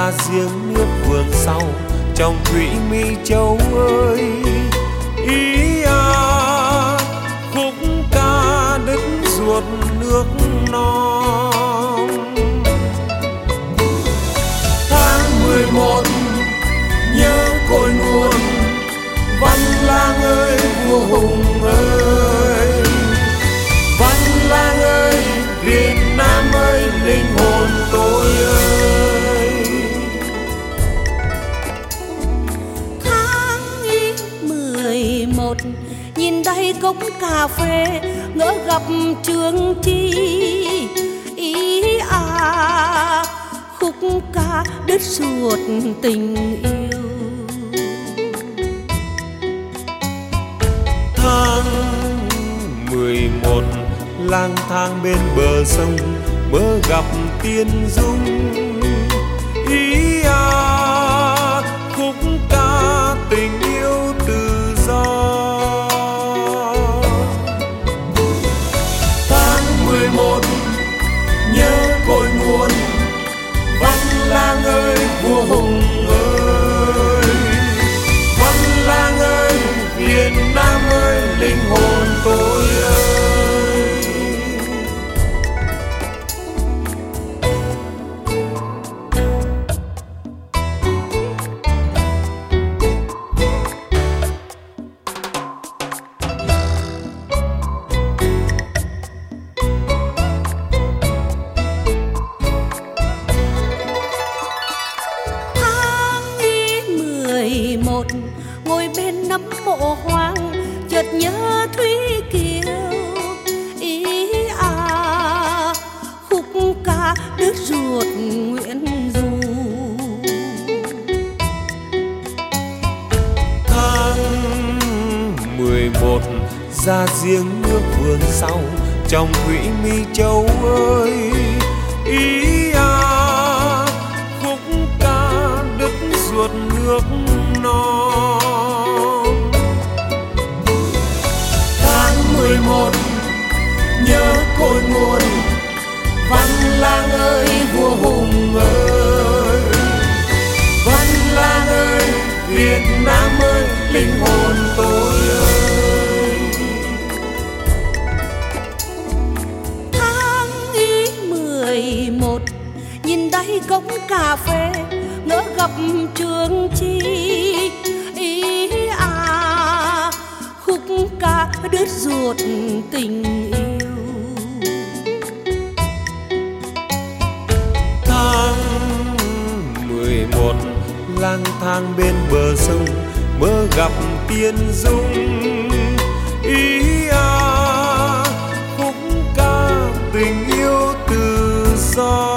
ra giếng nước vườn sau trong thủy mi châu ơi. Ý à khúc ca đứt ruột nước non. Tháng 11 nhớ cội nguồn, Văn Lang ơi vua hùng ơi. Văn Lang ơi Việt Nam ơi, linh hồn tôi ơi. Tháng 11 nhìn đây cốc cà phê, ngỡ gặp Trường Chi. Ý à khúc ca đứt ruột tình yêu. Tháng 11 lang thang bên bờ sông, mơ gặp tiên dung. Ý à khúc ca tình yêu tự do. Tháng 11 nhớ cội nguồn, Văn Lang ơi vua hùng ơi. Văn Lang ơi Việt Nam ơi, linh hồn tôi ơi. Ngồi bên nấm mộ hoang, chợt nhớ Thúy Kiều. Ý à khúc ca đứt ruột Nguyễn Du. Tháng 11 ra giếng nước vườn sau trong thủy mi châu ơi. Ý à khúc ca đứt ruột nước non. Tháng 11 nhớ cội nguồn, Văn Lang ơi vua hùng ơi. Văn Lang ơi Việt Nam ơi, linh hồn tôi ơi. Tháng 11 nhìn đây cốc cà phê, ngỡ gặp Trường Chi. Ý à khúc ca đứt ruột tình yêu. Tháng 11 lang thang bên bờ sông, mơ gặp tiên dung. Ý à khúc ca tình yêu tự do.